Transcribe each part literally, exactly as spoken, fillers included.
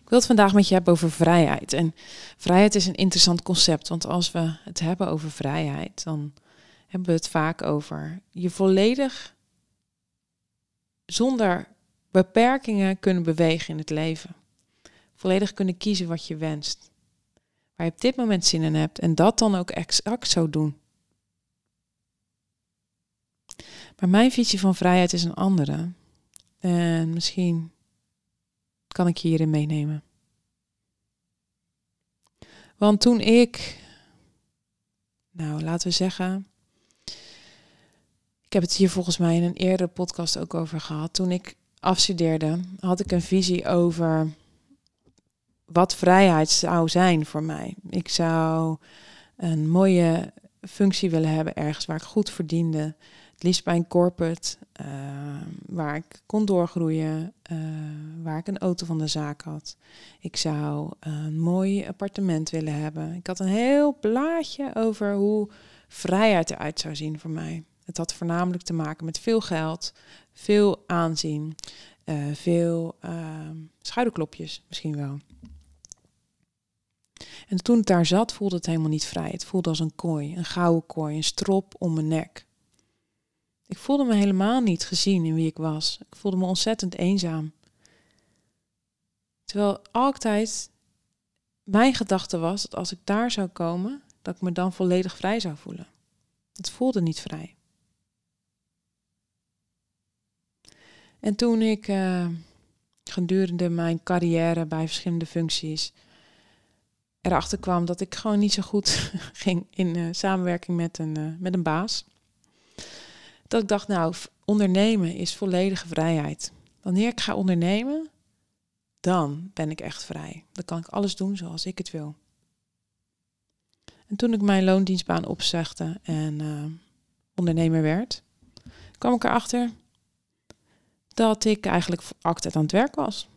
Ik wil het vandaag met je hebben over vrijheid. En vrijheid is een interessant concept, want als we het hebben over vrijheid, dan hebben we het vaak over je volledig zonder beperkingen kunnen bewegen in het leven. Volledig kunnen kiezen wat je wenst. Waar je op dit moment zin in hebt en dat dan ook exact zo doen. Maar mijn visie van vrijheid is een andere. En misschien kan ik je hierin meenemen. Want toen ik, nou laten we zeggen, ik heb het hier volgens mij in een eerdere podcast ook over gehad. Toen ik afstudeerde, had ik een visie over wat vrijheid zou zijn voor mij. Ik zou een mooie functie willen hebben ergens waar ik goed verdiende. Het liefst bij een corporate, uh, waar ik kon doorgroeien, uh, waar ik een auto van de zaak had. Ik zou een mooi appartement willen hebben. Ik had een heel plaatje over hoe vrijheid eruit zou zien voor mij. Het had voornamelijk te maken met veel geld, veel aanzien, uh, veel uh, schouderklopjes misschien wel. En toen ik daar zat, voelde het helemaal niet vrij. Het voelde als een kooi, een gouden kooi, een strop om mijn nek. Ik voelde me helemaal niet gezien in wie ik was. Ik voelde me ontzettend eenzaam. Terwijl altijd mijn gedachte was dat als ik daar zou komen, dat ik me dan volledig vrij zou voelen. Het voelde niet vrij. En toen ik uh, gedurende mijn carrière bij verschillende functies erachter kwam dat ik gewoon niet zo goed ging in uh, samenwerking met een, uh, met een baas. Dat ik dacht, nou, ondernemen is volledige vrijheid. Wanneer ik ga ondernemen, dan ben ik echt vrij. Dan kan ik alles doen zoals ik het wil. En toen ik mijn loondienstbaan opzegde en uh, ondernemer werd, kwam ik erachter dat ik eigenlijk altijd aan het werk was.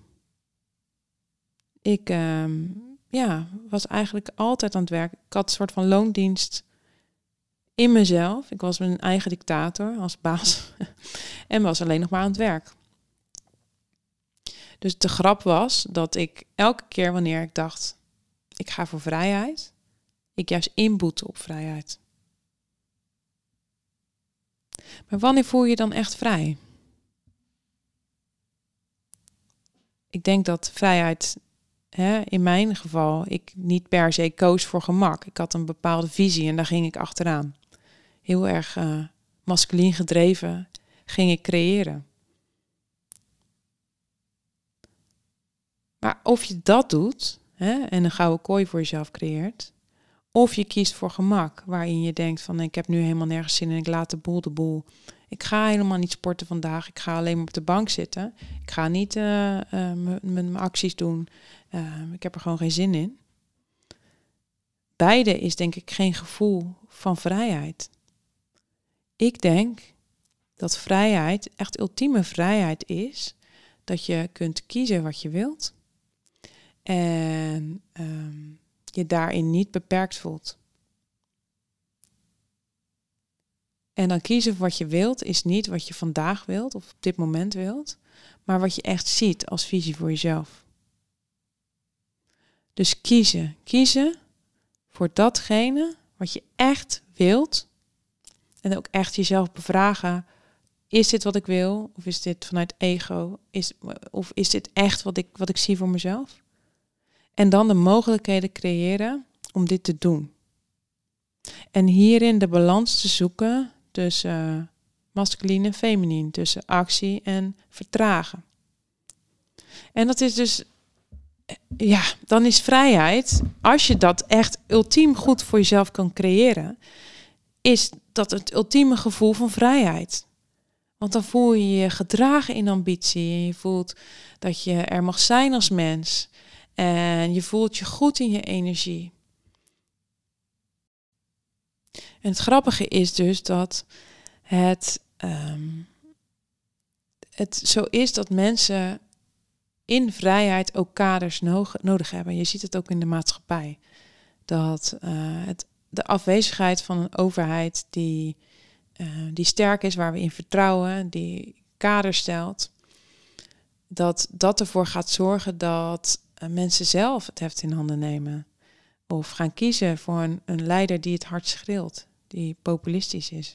Ik uh, ja, was eigenlijk altijd aan het werk. Ik had een soort van loondienst in mezelf. Ik was mijn eigen dictator als baas en was alleen nog maar aan het werk. Dus de grap was dat ik elke keer wanneer ik dacht, ik ga voor vrijheid, ik juist inboette op vrijheid. Maar wanneer voel je je dan echt vrij? Ik denk dat vrijheid, hè, in mijn geval, ik niet per se koos voor gemak. Ik had een bepaalde visie en daar ging ik achteraan. Heel erg uh, masculien gedreven ging ik creëren. Maar of je dat doet, hè, en een gouden kooi voor jezelf creëert, of je kiest voor gemak, waarin je denkt van ik heb nu helemaal nergens zin in, ik laat de boel de boel. Ik ga helemaal niet sporten vandaag, ik ga alleen maar op de bank zitten. Ik ga niet uh, uh, mijn acties doen, uh, ik heb er gewoon geen zin in. Beide is denk ik geen gevoel van vrijheid. Ik denk dat vrijheid, echt ultieme vrijheid is, dat je kunt kiezen wat je wilt en um, je daarin niet beperkt voelt. En dan kiezen wat je wilt is niet wat je vandaag wilt of op dit moment wilt, maar wat je echt ziet als visie voor jezelf. Dus kiezen, kiezen voor datgene wat je echt wilt. En ook echt jezelf bevragen, is dit wat ik wil? Of is dit vanuit ego? Is, of is dit echt wat ik, wat ik zie voor mezelf? En dan de mogelijkheden creëren om dit te doen. En hierin de balans te zoeken tussen uh, masculine en feminien, tussen actie en vertragen. En dat is dus, ja, dan is vrijheid, als je dat echt ultiem goed voor jezelf kan creëren, is dat het ultieme gevoel van vrijheid. Want dan voel je je gedragen in ambitie en je voelt dat je er mag zijn als mens. En je voelt je goed in je energie. En het grappige is dus dat het, um, het zo is dat mensen in vrijheid ook kaders no- nodig hebben. Je ziet het ook in de maatschappij. Dat uh, het, de afwezigheid van een overheid die, uh, die sterk is, waar we in vertrouwen, die kaders stelt, dat dat ervoor gaat zorgen dat uh, mensen zelf het heft in handen nemen. Of gaan kiezen voor een, een leider die het hard schreeuwt, die populistisch is.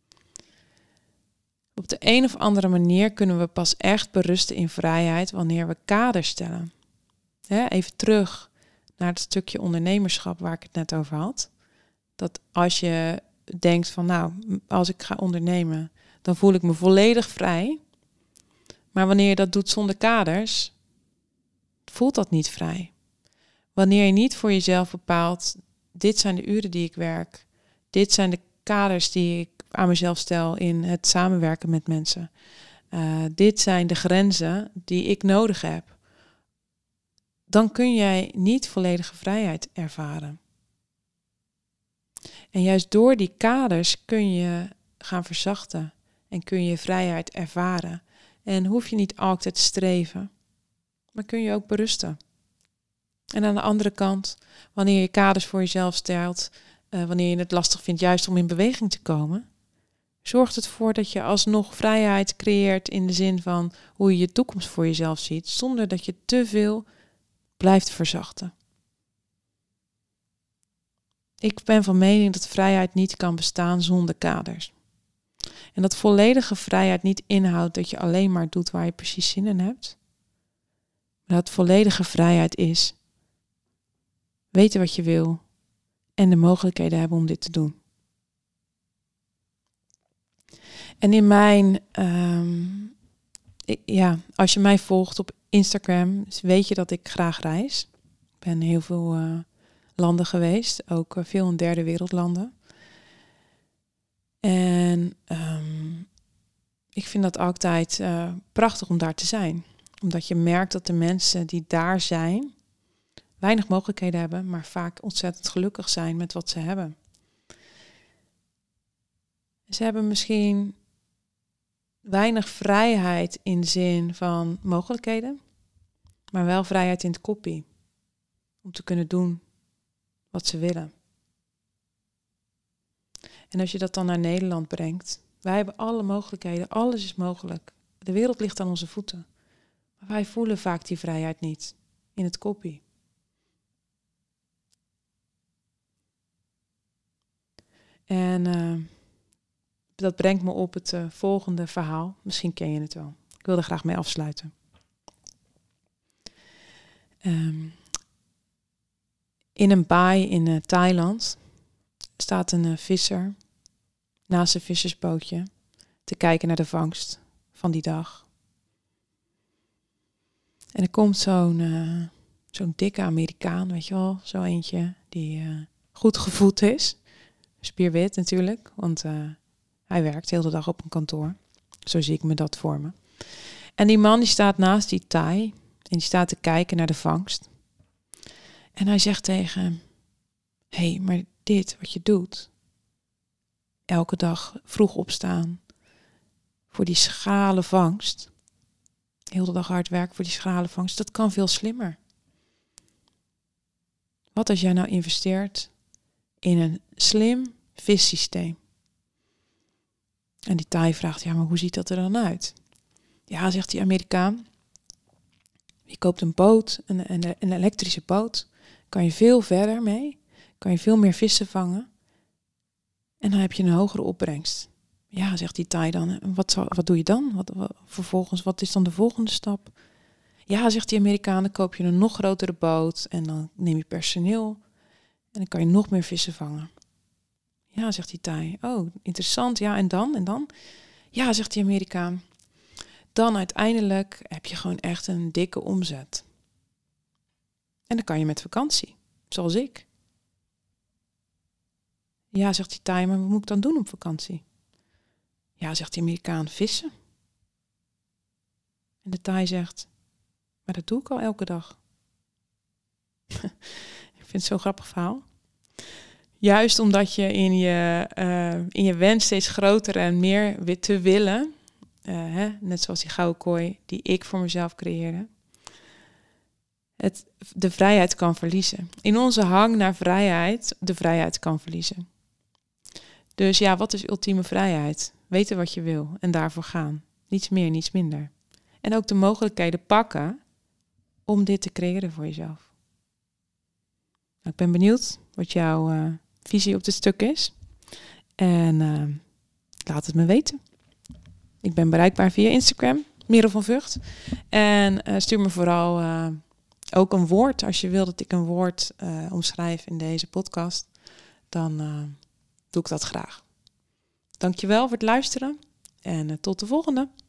Op de een of andere manier kunnen we pas echt berusten in vrijheid wanneer we kaders stellen. Hè, even terug naar het stukje ondernemerschap waar ik het net over had. Dat als je denkt van nou, als ik ga ondernemen, dan voel ik me volledig vrij. Maar wanneer je dat doet zonder kaders, voelt dat niet vrij. Wanneer je niet voor jezelf bepaalt, dit zijn de uren die ik werk. Dit zijn de kaders die ik aan mezelf stel in het samenwerken met mensen. Uh, dit zijn de grenzen die ik nodig heb. Dan kun jij niet volledige vrijheid ervaren. En juist door die kaders kun je gaan verzachten en kun je vrijheid ervaren. En hoef je niet altijd te streven, maar kun je ook berusten. En aan de andere kant, wanneer je kaders voor jezelf stelt, uh, wanneer je het lastig vindt juist om in beweging te komen, zorgt het ervoor dat je alsnog vrijheid creëert in de zin van hoe je je toekomst voor jezelf ziet, zonder dat je te veel blijft verzachten. Ik ben van mening dat vrijheid niet kan bestaan zonder kaders. En dat volledige vrijheid niet inhoudt dat je alleen maar doet waar je precies zin in hebt. Maar dat volledige vrijheid is weten wat je wil en de mogelijkheden hebben om dit te doen. En in mijn, um, ik, ja, als je mij volgt op Instagram, weet je dat ik graag reis. Ik ben heel veel uh, landen geweest, ook uh, veel in derde wereldlanden. En um, ik vind dat altijd uh, prachtig om daar te zijn. Omdat je merkt dat de mensen die daar zijn weinig mogelijkheden hebben, maar vaak ontzettend gelukkig zijn met wat ze hebben. Ze hebben misschien weinig vrijheid in de zin van mogelijkheden, maar wel vrijheid in het koppie. Om te kunnen doen wat ze willen. En als je dat dan naar Nederland brengt, wij hebben alle mogelijkheden, alles is mogelijk. De wereld ligt aan onze voeten. Maar wij voelen vaak die vrijheid niet in het koppie. En uh, dat brengt me op het uh, volgende verhaal. Misschien ken je het wel. Ik wil er graag mee afsluiten. Um, in een baai in uh, Thailand staat een uh, visser naast zijn vissersbootje te kijken naar de vangst van die dag. En er komt zo'n, uh, zo'n dikke Amerikaan, weet je wel, zo eentje die uh, goed gevoed is. Spierwit natuurlijk, want uh, hij werkt de hele dag op een kantoor. Zo zie ik me dat voor me. En die man die staat naast die Thai en die staat te kijken naar de vangst. En hij zegt tegen hem, hé, hey, maar dit wat je doet, elke dag vroeg opstaan voor die schrale vangst, heel de dag hard werken voor die schrale vangst, dat kan veel slimmer. Wat als jij nou investeert in een slim vissysteem? En die Thai vraagt, ja, maar hoe ziet dat er dan uit? Ja, zegt die Amerikaan, je koopt een boot, een, een, een elektrische boot, kan je veel verder mee, kan je veel meer vissen vangen en dan heb je een hogere opbrengst. Ja, zegt die Thai dan, wat, zal, wat doe je dan? Wat, wat, vervolgens, wat is dan de volgende stap? Ja, zegt die Amerikaan, dan koop je een nog grotere boot en dan neem je personeel en dan kan je nog meer vissen vangen. Ja, zegt die Thai, oh, interessant, ja, en dan, en dan? Ja, zegt die Amerikaan, dan uiteindelijk heb je gewoon echt een dikke omzet. En dan kan je met vakantie, zoals ik. Ja, zegt die Thai, maar wat moet ik dan doen op vakantie? Ja, zegt die Amerikaan, vissen. En de Thai zegt, maar dat doe ik al elke dag. Ik vind het zo'n grappig verhaal. Juist omdat je in je, uh, in je wens steeds groter en meer te willen, uh, hè, net zoals die gouden kooi die ik voor mezelf creëerde, het, de vrijheid kan verliezen. In onze hang naar vrijheid de vrijheid kan verliezen. Dus ja, wat is ultieme vrijheid? Weten wat je wil en daarvoor gaan. Niets meer, niets minder. En ook de mogelijkheden pakken om dit te creëren voor jezelf? Nou, ik ben benieuwd wat jouw uh, visie op dit stuk is. En uh, laat het me weten. Ik ben bereikbaar via Instagram, Merel van Vught. En uh, stuur me vooral uh, ook een woord. Als je wil dat ik een woord uh, omschrijf in deze podcast, dan uh, doe ik dat graag. Dankjewel voor het luisteren en uh, tot de volgende.